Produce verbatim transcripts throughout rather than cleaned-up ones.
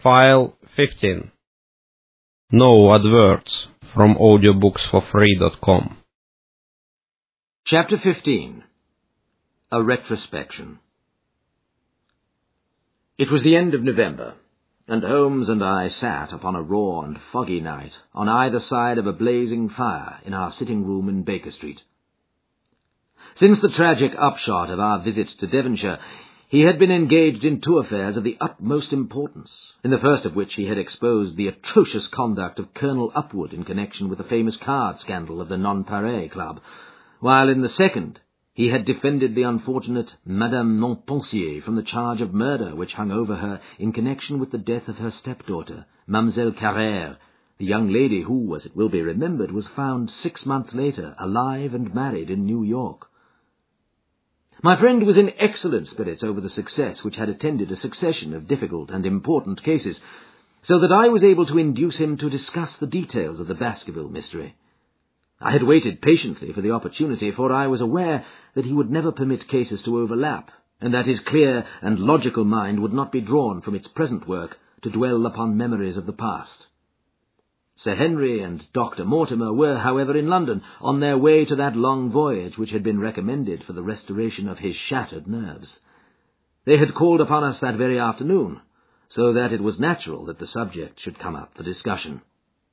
File fifteen. No adverts from audiobooks for free dot com. Chapter fifteen. A Retrospection. It was the end of November, and Holmes and I sat upon a raw and foggy night on either side of a blazing fire in our sitting room in Baker Street. Since the tragic upshot of our visit to Devonshire, he had been engaged in two affairs of the utmost importance, in the first of which he had exposed the atrocious conduct of Colonel Upwood in connection with the famous card scandal of the Nonpareil Club, while in the second he had defended the unfortunate Madame Montpensier from the charge of murder which hung over her in connection with the death of her stepdaughter, Mademoiselle Carrère, the young lady who, as it will be remembered, was found six months later alive and married in New York. My friend was in excellent spirits over the success which had attended a succession of difficult and important cases, so that I was able to induce him to discuss the details of the Baskerville mystery. I had waited patiently for the opportunity, for I was aware that he would never permit cases to overlap, and that his clear and logical mind would not be drawn from its present work to dwell upon memories of the past. Sir Henry and Doctor Mortimer were, however, in London, on their way to that long voyage which had been recommended for the restoration of his shattered nerves. They had called upon us that very afternoon, so that it was natural that the subject should come up for discussion.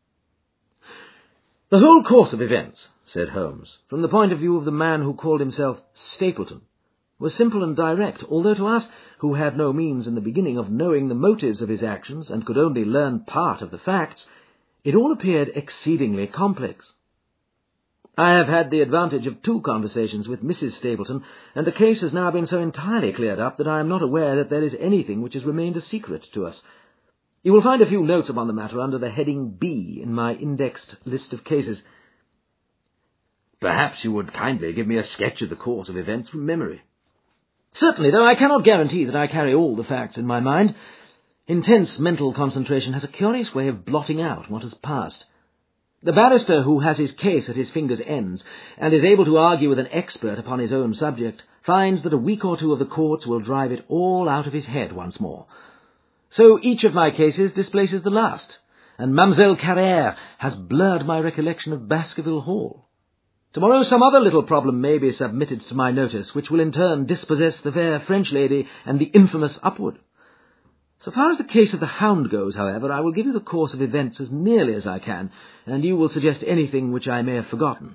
"The whole course of events," said Holmes, "from the point of view of the man who called himself Stapleton, was simple and direct, although to us, who had no means in the beginning of knowing the motives of his actions and could only learn part of the facts, it all appeared exceedingly complex. I have had the advantage of two conversations with Missus Stapleton, and the case has now been so entirely cleared up that I am not aware that there is anything which has remained a secret to us. You will find a few notes upon the matter under the heading B in my indexed list of cases." "Perhaps you would kindly give me a sketch of the course of events from memory." "Certainly, though I cannot guarantee that I carry all the facts in my mind. Intense mental concentration has a curious way of blotting out what has passed. The barrister who has his case at his fingers' ends, and is able to argue with an expert upon his own subject, finds that a week or two of the courts will drive it all out of his head once more. So each of my cases displaces the last, and Mademoiselle Carrère has blurred my recollection of Baskerville Hall. Tomorrow some other little problem may be submitted to my notice, which will in turn dispossess the fair French lady and the infamous Upwood. So far as the case of the Hound goes, however, I will give you the course of events as nearly as I can, and you will suggest anything which I may have forgotten.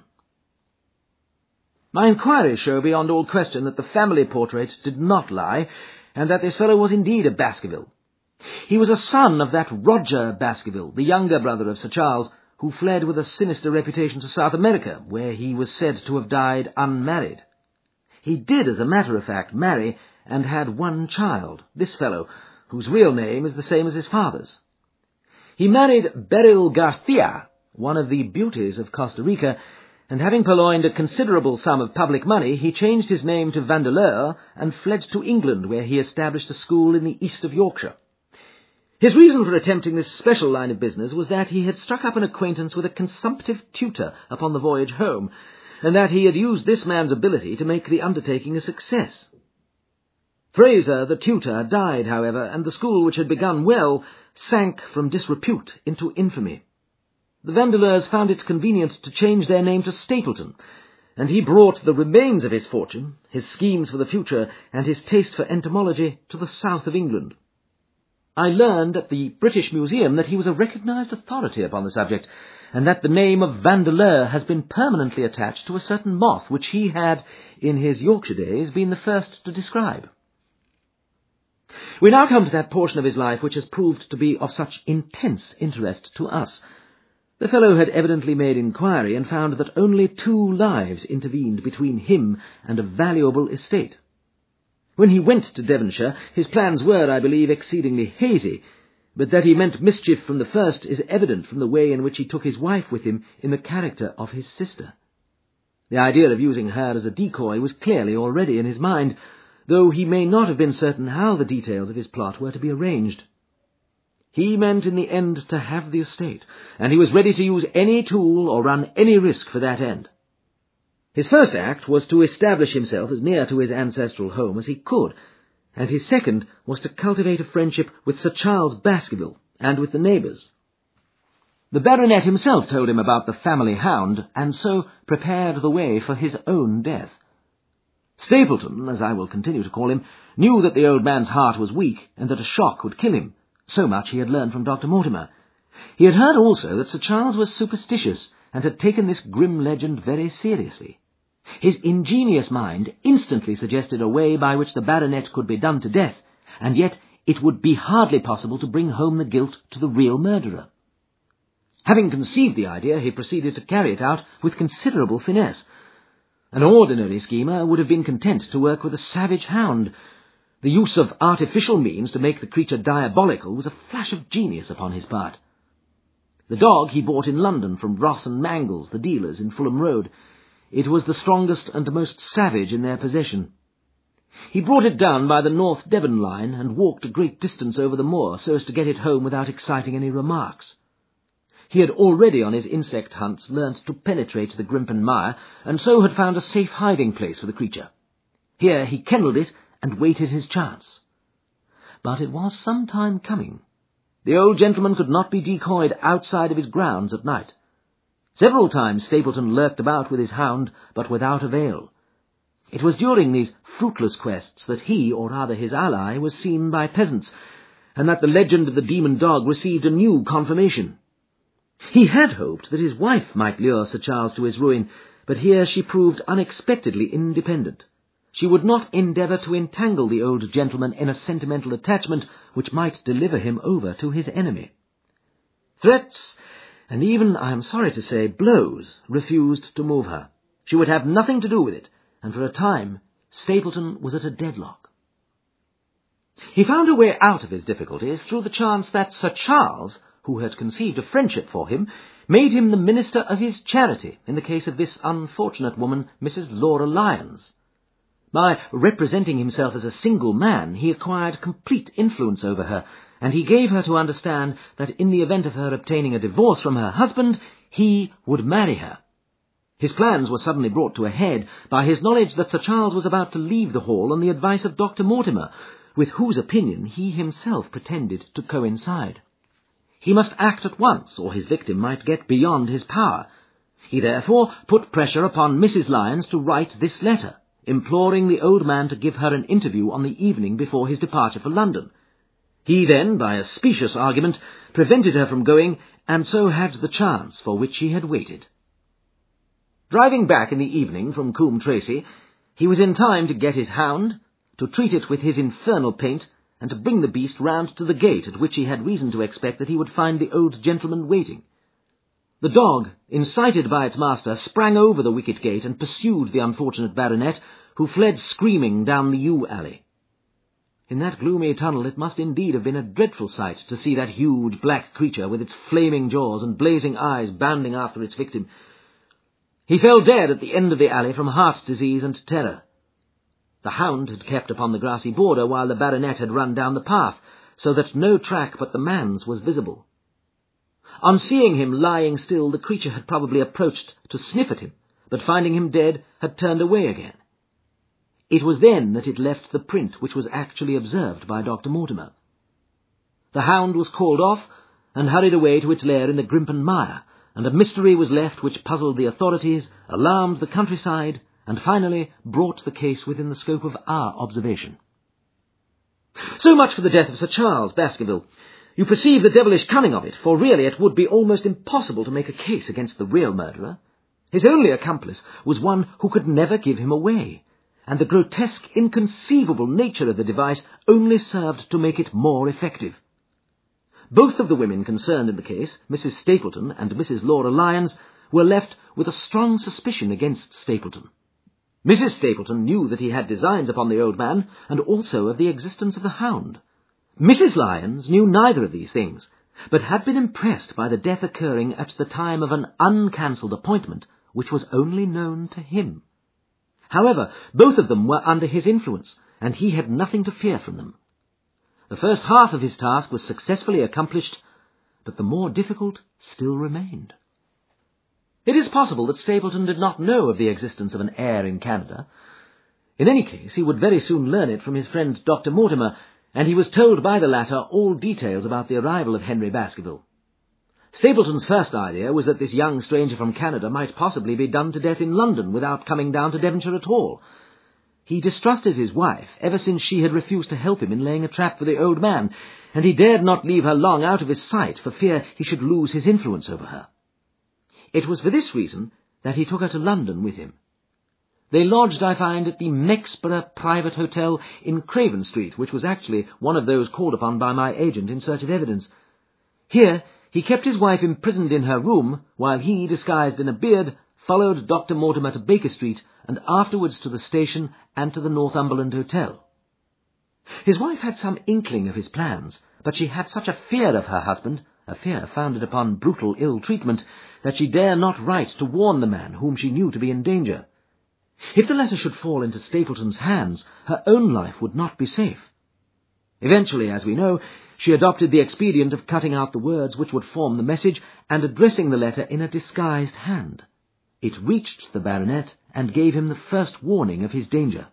My inquiries show beyond all question that the family portrait did not lie, and that this fellow was indeed a Baskerville. He was a son of that Roger Baskerville, the younger brother of Sir Charles, who fled with a sinister reputation to South America, where he was said to have died unmarried. He did, as a matter of fact, marry, and had one child, this fellow, whose real name is the same as his father's. He married Beryl Garcia, one of the beauties of Costa Rica, and having purloined a considerable sum of public money, he changed his name to Vandeleur and fled to England, where he established a school in the east of Yorkshire. His reason for attempting this special line of business was that he had struck up an acquaintance with a consumptive tutor upon the voyage home, and that he had used this man's ability to make the undertaking a success. Fraser, the tutor, died, however, and the school, which had begun well, sank from disrepute into infamy. The Vandeleurs found it convenient to change their name to Stapleton, and he brought the remains of his fortune, his schemes for the future, and his taste for entomology to the south of England. I learned at the British Museum that he was a recognized authority upon the subject, and that the name of Vandeleur has been permanently attached to a certain moth which he had, in his Yorkshire days, been the first to describe. We now come to that portion of his life which has proved to be of such intense interest to us. The fellow had evidently made inquiry and found that only two lives intervened between him and a valuable estate. When he went to Devonshire, his plans were, I believe, exceedingly hazy, but that he meant mischief from the first is evident from the way in which he took his wife with him in the character of his sister. The idea of using her as a decoy was clearly already in his mind, though he may not have been certain how the details of his plot were to be arranged. He meant in the end to have the estate, and he was ready to use any tool or run any risk for that end. His first act was to establish himself as near to his ancestral home as he could, and his second was to cultivate a friendship with Sir Charles Baskerville and with the neighbours. The baronet himself told him about the family hound, and so prepared the way for his own death. Stapleton, as I will continue to call him, knew that the old man's heart was weak, and that a shock would kill him. So much he had learned from Doctor Mortimer. He had heard also that Sir Charles was superstitious, and had taken this grim legend very seriously. His ingenious mind instantly suggested a way by which the baronet could be done to death, and yet it would be hardly possible to bring home the guilt to the real murderer. Having conceived the idea, he proceeded to carry it out with considerable finesse. An ordinary schemer would have been content to work with a savage hound. The use of artificial means to make the creature diabolical was a flash of genius upon his part. The dog he bought in London from Ross and Mangles, the dealers in Fulham Road. It was the strongest and most savage in their possession. He brought it down by the North Devon line and walked a great distance over the moor so as to get it home without exciting any remarks. He had already on his insect hunts learnt to penetrate the Grimpen Mire, and so had found a safe hiding place for the creature. Here he kennelled it and waited his chance. But it was some time coming. The old gentleman could not be decoyed outside of his grounds at night. Several times Stapleton lurked about with his hound, but without avail. It was during these fruitless quests that he, or rather his ally, was seen by peasants, and that the legend of the demon dog received a new confirmation. He had hoped that his wife might lure Sir Charles to his ruin, but here she proved unexpectedly independent. She would not endeavour to entangle the old gentleman in a sentimental attachment which might deliver him over to his enemy. Threats, and even, I am sorry to say, blows, refused to move her. She would have nothing to do with it, and for a time Stapleton was at a deadlock. He found a way out of his difficulties through the chance that Sir Charles, who had conceived a friendship for him, made him the minister of his charity in the case of this unfortunate woman, Missus Laura Lyons. By representing himself as a single man, he acquired complete influence over her, and he gave her to understand that in the event of her obtaining a divorce from her husband, he would marry her. His plans were suddenly brought to a head by his knowledge that Sir Charles was about to leave the Hall on the advice of Doctor Mortimer, with whose opinion he himself pretended to coincide. He must act at once, or his victim might get beyond his power. He therefore put pressure upon Missus Lyons to write this letter, imploring the old man to give her an interview on the evening before his departure for London. He then, by a specious argument, prevented her from going, and so had the chance for which he had waited. Driving back in the evening from Coombe Tracey, he was in time to get his hound, to treat it with his infernal paint, and to bring the beast round to the gate at which he had reason to expect that he would find the old gentleman waiting. The dog, incited by its master, sprang over the wicket gate and pursued the unfortunate baronet, who fled screaming down the yew alley. In that gloomy tunnel it must indeed have been a dreadful sight to see that huge black creature with its flaming jaws and blazing eyes bounding after its victim. He fell dead at the end of the alley from heart disease and terror. The hound had kept upon the grassy border while the baronet had run down the path, so that no track but the man's was visible. On seeing him lying still, the creature had probably approached to sniff at him, but finding him dead, had turned away again. It was then that it left the print which was actually observed by Doctor Mortimer. The hound was called off, and hurried away to its lair in the Grimpen Mire, and a mystery was left which puzzled the authorities, alarmed the countryside, and finally brought the case within the scope of our observation. So much for the death of Sir Charles Baskerville. You perceive the devilish cunning of it, for really it would be almost impossible to make a case against the real murderer. His only accomplice was one who could never give him away, and the grotesque, inconceivable nature of the device only served to make it more effective. Both of the women concerned in the case, Missus Stapleton and Missus Laura Lyons, were left with a strong suspicion against Stapleton. Missus Stapleton knew that he had designs upon the old man, and also of the existence of the hound. Missus Lyons knew neither of these things, but had been impressed by the death occurring at the time of an uncancelled appointment, which was only known to him. However, both of them were under his influence, and he had nothing to fear from them. The first half of his task was successfully accomplished, but the more difficult still remained. It is possible that Stapleton did not know of the existence of an heir in Canada. In any case, he would very soon learn it from his friend Doctor Mortimer, and he was told by the latter all details about the arrival of Henry Baskerville. Stapleton's first idea was that this young stranger from Canada might possibly be done to death in London without coming down to Devonshire at all. He distrusted his wife ever since she had refused to help him in laying a trap for the old man, and he dared not leave her long out of his sight for fear he should lose his influence over her. It was for this reason that he took her to London with him. They lodged, I find, at the Mexborough Private Hotel in Craven Street, which was actually one of those called upon by my agent in search of evidence. Here he kept his wife imprisoned in her room, while he, disguised in a beard, followed Doctor Mortimer to Baker Street, and afterwards to the station and to the Northumberland Hotel. His wife had some inkling of his plans, but she had such a fear of her husband, a fear founded upon brutal ill-treatment, that she dare not write to warn the man whom she knew to be in danger. If the letter should fall into Stapleton's hands, her own life would not be safe. Eventually, as we know, she adopted the expedient of cutting out the words which would form the message and addressing the letter in a disguised hand. It reached the baronet and gave him the first warning of his danger.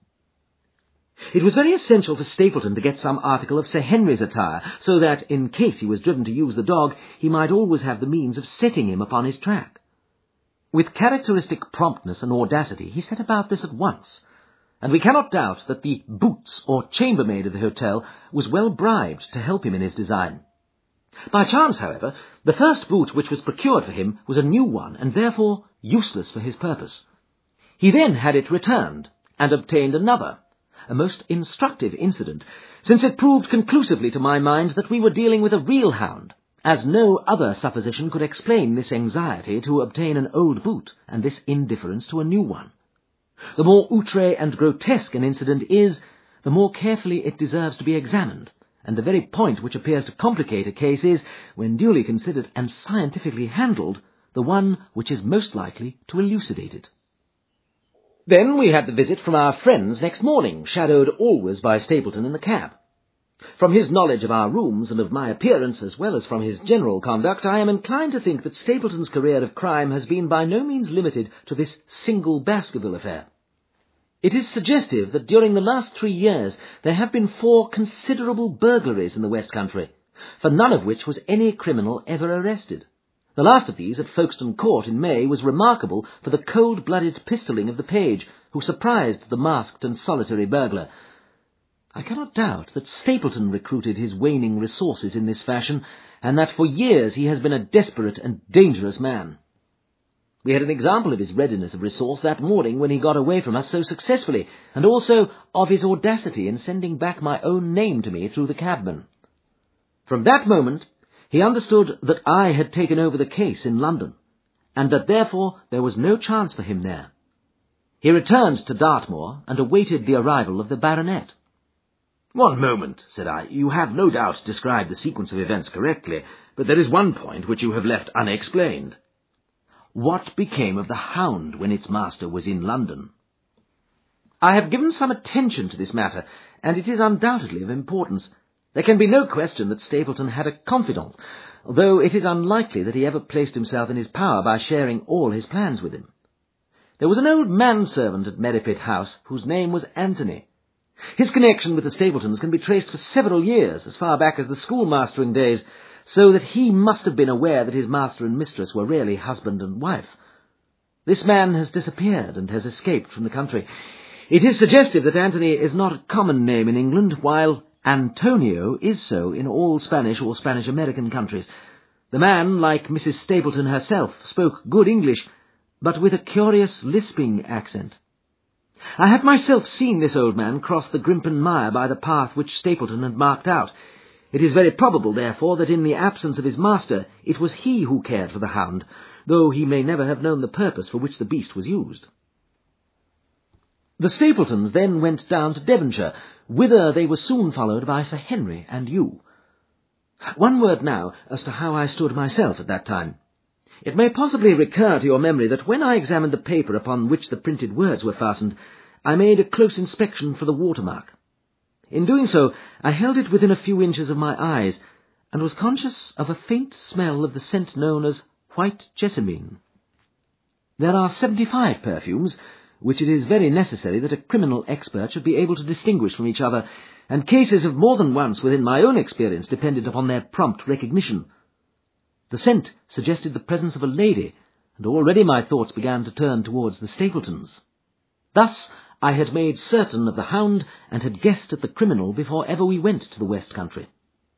It was very essential for Stapleton to get some article of Sir Henry's attire, so that, in case he was driven to use the dog, he might always have the means of setting him upon his track. With characteristic promptness and audacity, he set about this at once, and we cannot doubt that the boots or chambermaid of the hotel was well bribed to help him in his design. By chance, however, the first boot which was procured for him was a new one, and therefore useless for his purpose. He then had it returned, and obtained another, a most instructive incident, since it proved conclusively to my mind that we were dealing with a real hound, as no other supposition could explain this anxiety to obtain an old boot, and this indifference to a new one. The more outre and grotesque an incident is, the more carefully it deserves to be examined, and the very point which appears to complicate a case is, when duly considered and scientifically handled, the one which is most likely to elucidate it. Then we had the visit from our friends next morning, shadowed always by Stapleton in the cab. From his knowledge of our rooms and of my appearance, as well as from his general conduct, I am inclined to think that Stapleton's career of crime has been by no means limited to this single Baskerville affair. It is suggestive that during the last three years there have been four considerable burglaries in the West Country, for none of which was any criminal ever arrested. The last of these, at Folkestone Court in May, was remarkable for the cold-blooded pistoling of the page, who surprised the masked and solitary burglar. I cannot doubt that Stapleton recruited his waning resources in this fashion, and that for years he has been a desperate and dangerous man. We had an example of his readiness of resource that morning when he got away from us so successfully, and also of his audacity in sending back my own name to me through the cabman. From that moment he understood that I had taken over the case in London, and that therefore there was no chance for him there. He returned to Dartmoor and awaited the arrival of the baronet. "One moment," said I. "You have no doubt described the sequence of events correctly, but there is one point which you have left unexplained. What became of the hound when its master was in London?" I have given some attention to this matter, and it is undoubtedly of importance. There can be no question that Stapleton had a confidant, though it is unlikely that he ever placed himself in his power by sharing all his plans with him. There was an old manservant at Merripit House whose name was Anthony. His connection with the Stapletons can be traced for several years, as far back as the schoolmastering days, so that he must have been aware that his master and mistress were really husband and wife. This man has disappeared and has escaped from the country. It is suggestive that Anthony is not a common name in England, while Antonio is so in all Spanish or Spanish-American countries. The man, like Missus Stapleton herself, spoke good English, but with a curious lisping accent. I have myself seen this old man cross the Grimpen Mire by the path which Stapleton had marked out. It is very probable, therefore, that in the absence of his master it was he who cared for the hound, though he may never have known the purpose for which the beast was used. The Stapletons then went down to Devonshire, whither they were soon followed by Sir Henry and you. One word now as to how I stood myself at that time. It may possibly recur to your memory that when I examined the paper upon which the printed words were fastened, I made a close inspection for the watermark. In doing so, I held it within a few inches of my eyes, and was conscious of a faint smell of the scent known as white jessamine. There are seventy-five perfumes, which it is very necessary that a criminal expert should be able to distinguish from each other, and cases have more than once within my own experience depended upon their prompt recognition. The scent suggested the presence of a lady, and already my thoughts began to turn towards the Stapletons. Thus I had made certain of the hound and had guessed at the criminal before ever we went to the West Country.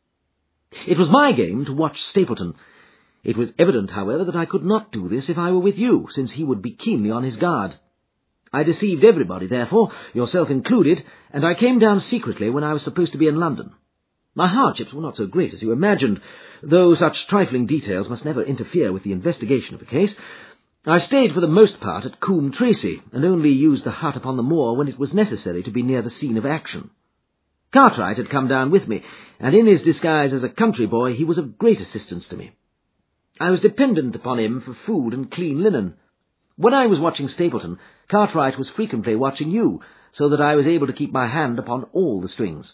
It was my game to watch Stapleton. It was evident, however, that I could not do this if I were with you, since he would be keenly on his guard. I deceived everybody, therefore, yourself included, and I came down secretly when I was supposed to be in London. My hardships were not so great as you imagined, though such trifling details must never interfere with the investigation of the case. I stayed for the most part at Coombe Tracey, and only used the hut upon the moor when it was necessary to be near the scene of action. Cartwright had come down with me, and in his disguise as a country boy he was of great assistance to me. I was dependent upon him for food and clean linen. When I was watching Stapleton, Cartwright was frequently watching you, so that I was able to keep my hand upon all the strings.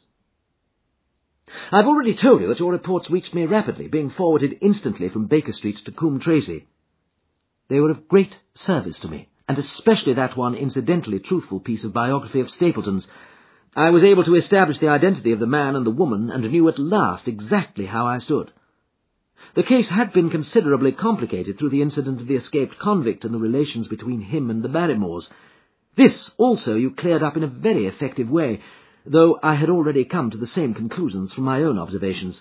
I've already told you that your reports reached me rapidly, being forwarded instantly from Baker Street to Coombe Tracey. They were of great service to me, and especially that one incidentally truthful piece of biography of Stapleton's. I was able to establish the identity of the man and the woman, and knew at last exactly how I stood. The case had been considerably complicated through the incident of the escaped convict and the relations between him and the Barrymores. This also you cleared up in a very effective way, though I had already come to the same conclusions from my own observations.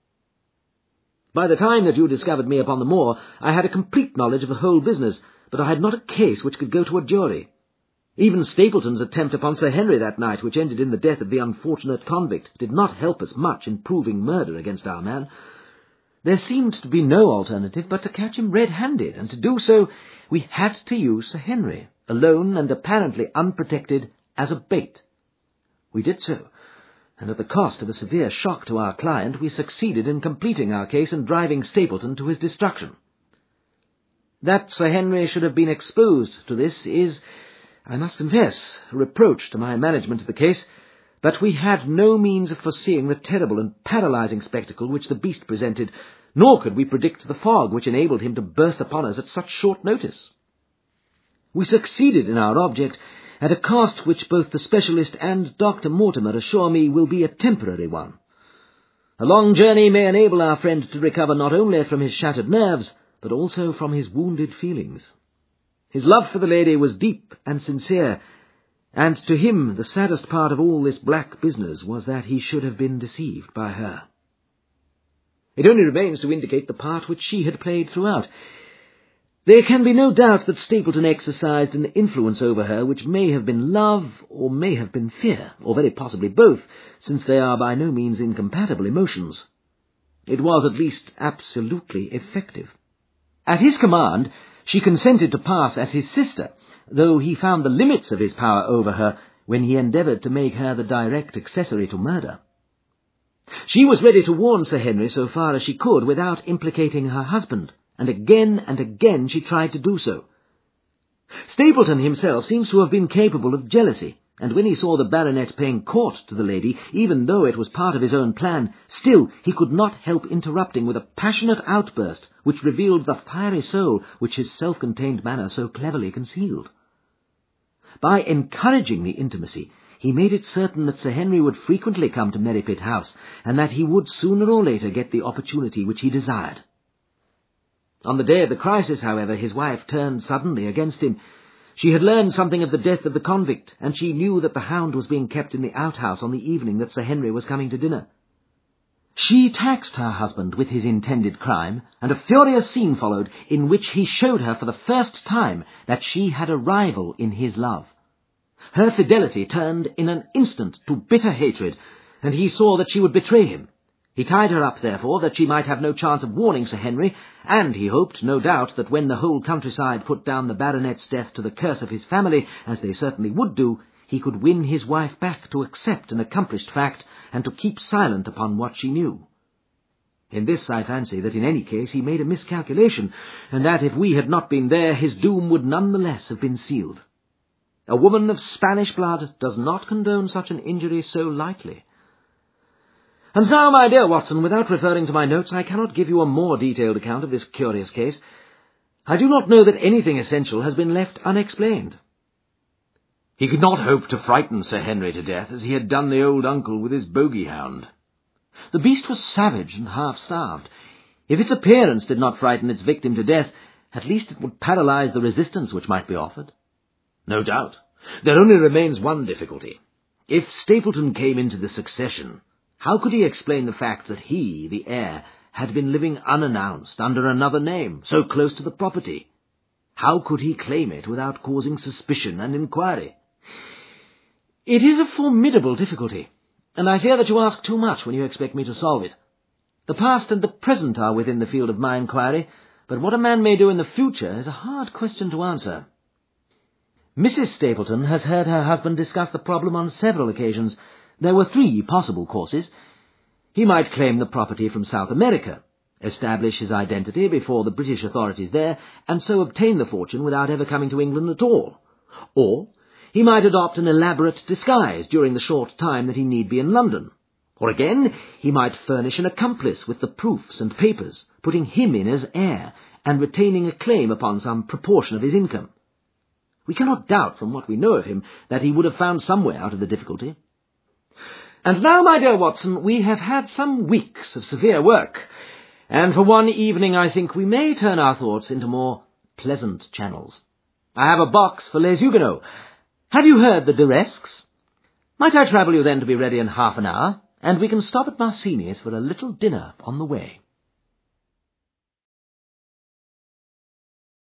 By the time that you discovered me upon the moor, I had a complete knowledge of the whole business, but I had not a case which could go to a jury. Even Stapleton's attempt upon Sir Henry that night, which ended in the death of the unfortunate convict, did not help us much in proving murder against our man. There seemed to be no alternative but to catch him red-handed, and to do so we had to use Sir Henry, alone and apparently unprotected, as a bait. We did so, and at the cost of a severe shock to our client, we succeeded in completing our case and driving Stapleton to his destruction. That Sir Henry should have been exposed to this is, I must confess, a reproach to my management of the case, but we had no means of foreseeing the terrible and paralyzing spectacle which the beast presented, nor could we predict the fog which enabled him to burst upon us at such short notice. We succeeded in our object, at a cost which both the specialist and Doctor Mortimer assure me will be a temporary one. A long journey may enable our friend to recover not only from his shattered nerves, but also from his wounded feelings. His love for the lady was deep and sincere, and to him the saddest part of all this black business was that he should have been deceived by her. It only remains to indicate the part which she had played throughout. There can be no doubt that Stapleton exercised an influence over her which may have been love or may have been fear, or very possibly both, since they are by no means incompatible emotions. It was at least absolutely effective. At his command, she consented to pass as his sister, though he found the limits of his power over her when he endeavoured to make her the direct accessory to murder. She was ready to warn Sir Henry so far as she could without implicating her husband, and again and again she tried to do so. Stapleton himself seems to have been capable of jealousy, and when he saw the baronet paying court to the lady, even though it was part of his own plan, still he could not help interrupting with a passionate outburst which revealed the fiery soul which his self-contained manner so cleverly concealed. By encouraging the intimacy, he made it certain that Sir Henry would frequently come to Merripit House, and that he would sooner or later get the opportunity which he desired. On the day of the crisis, however, his wife turned suddenly against him. She had learned something of the death of the convict, and she knew that the hound was being kept in the outhouse on the evening that Sir Henry was coming to dinner. She taxed her husband with his intended crime, and a furious scene followed in which he showed her for the first time that she had a rival in his love. Her fidelity turned in an instant to bitter hatred, and he saw that she would betray him. He tied her up, therefore, that she might have no chance of warning Sir Henry, and he hoped, no doubt, that when the whole countryside put down the baronet's death to the curse of his family, as they certainly would do, he could win his wife back to accept an accomplished fact, and to keep silent upon what she knew. In this I fancy that in any case he made a miscalculation, and that if we had not been there, his doom would none the less have been sealed. A woman of Spanish blood does not condone such an injury so lightly. And now, my dear Watson, without referring to my notes, I cannot give you a more detailed account of this curious case. I do not know that anything essential has been left unexplained. He could not hope to frighten Sir Henry to death as he had done the old uncle with his bogey hound. The beast was savage and half-starved. If its appearance did not frighten its victim to death, at least it would paralyze the resistance which might be offered. No doubt. There only remains one difficulty. If Stapleton came into the succession, how could he explain the fact that he, the heir, had been living unannounced under another name, so close to the property? How could he claim it without causing suspicion and inquiry? It is a formidable difficulty, and I fear that you ask too much when you expect me to solve it. The past and the present are within the field of my inquiry, but what a man may do in the future is a hard question to answer. Missus Stapleton has heard her husband discuss the problem on several occasions. There were three possible courses. He might claim the property from South America, establish his identity before the British authorities there, and so obtain the fortune without ever coming to England at all. Or he might adopt an elaborate disguise during the short time that he need be in London. Or again, he might furnish an accomplice with the proofs and papers, putting him in as heir, and retaining a claim upon some proportion of his income. We cannot doubt from what we know of him that he would have found some way out of the difficulty. And now, my dear Watson, we have had some weeks of severe work, and for one evening I think we may turn our thoughts into more pleasant channels. I have a box for Les Huguenots. Have you heard the Duresques? Might I trouble you then to be ready in half an hour, and we can stop at Marcini's for a little dinner on the way.